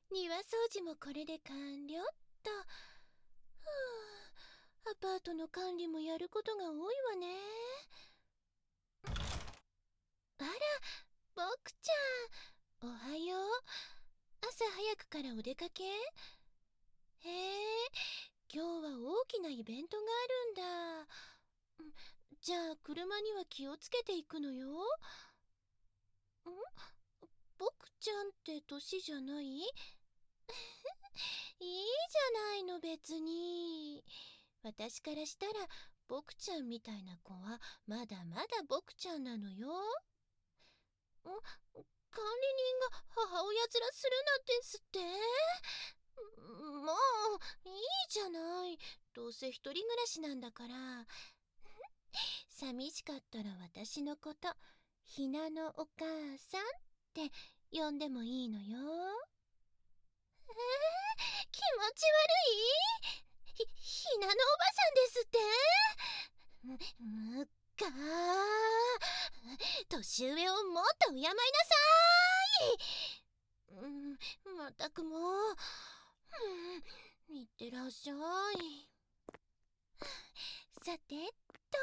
庭掃除もこれで完了っと。アパートの管理もやることが多いわね。あら、ボクちゃん、おはよう。朝早くからお出かけ？へえ、今日は大きなイベントがあるんだ。じゃあ車には気をつけていくのよ。ボクちゃんって年じゃない？いいじゃないの別に。私からしたらボクちゃんみたいな子はまだまだボクちゃんなのよ。管理人が母親面するなんですって？もういいじゃない。どうせ一人暮らしなんだから。寂しかったら私のことひなのお母さんって呼んでもいいのよ。気持ち悪い？ひなのおばさんですって？むっか年上をもっと敬いなさい。まったくもう、いってらっしゃい。さてと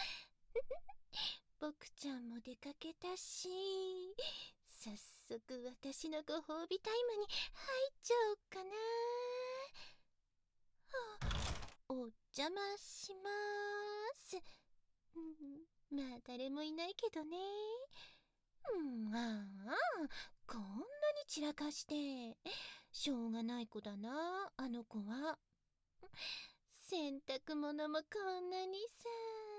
ボクちゃんも出かけたし、早速私のご褒美タイムに入っちゃおうかな。お邪魔しまーす。まあ誰もいないけどね。こんなに散らかしてしょうがない子だな、あの子は。洗濯物もこんなにさ。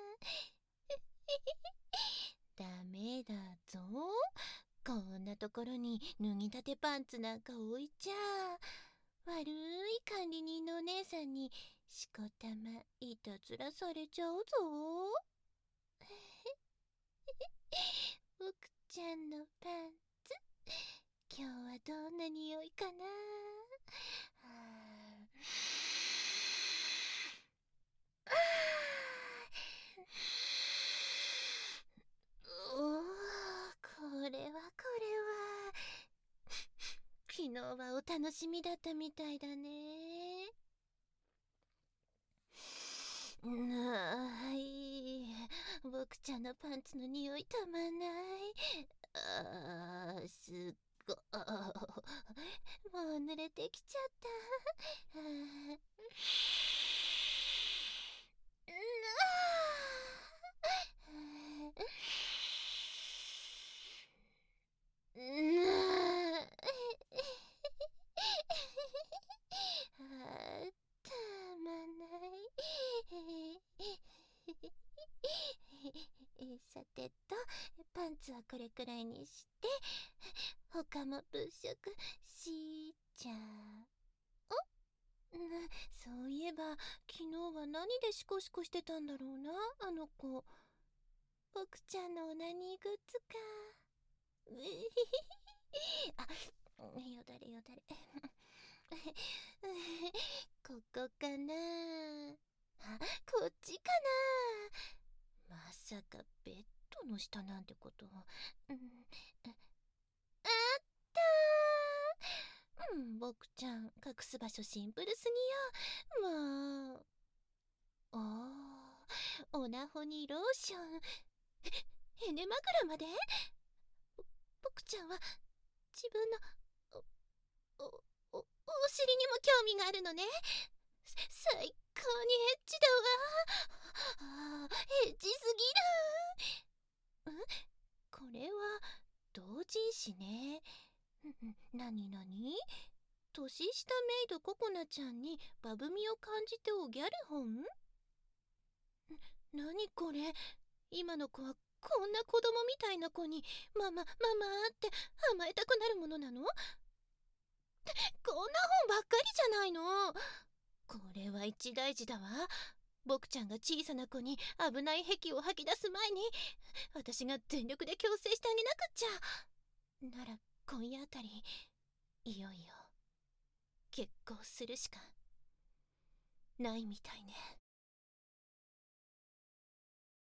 ダメだぞ、こんなところに脱ぎたてパンツなんか置いちゃ悪い管理人のお姉さんにしこたまいたずらされちゃうぞ。ボクちゃんのパンツ、今日はどんな匂いかな。これは昨日はお楽しみだったみたいだね。僕ちゃんのパンツの匂いたまんない。すっごもう濡れてきちゃった。たまないさてと、パンツはこれくらいにして、他も物色しちゃお。そういえば昨日は何でシコシコしてたんだろうな、あの子。ボクちゃんのオナニーグッズか。よだれよだれ。ここかな。こっちかな。まさかベッドの下なんてこと。あったー。ボクちゃん隠す場所シンプルすぎよ。もう。オナホにローション。エネ枕まで。ボクちゃんは自分のおお尻にも興味があるのね。最高にエッチだわ。エッチすぎる。これは同人誌ね。なになに、年下メイドココナちゃんにバブみを感じておギャル本？なにこれ、今の子はこんな子供みたいな子にママママって甘えたくなるものなの？こんな本ばっかりじゃないの。これは一大事だわ。僕ちゃんが小さな子に危ない癖を吐き出す前に私が全力で矯正してあげなくっちゃ。なら今夜あたりいよいよ結婚するしかないみたいね。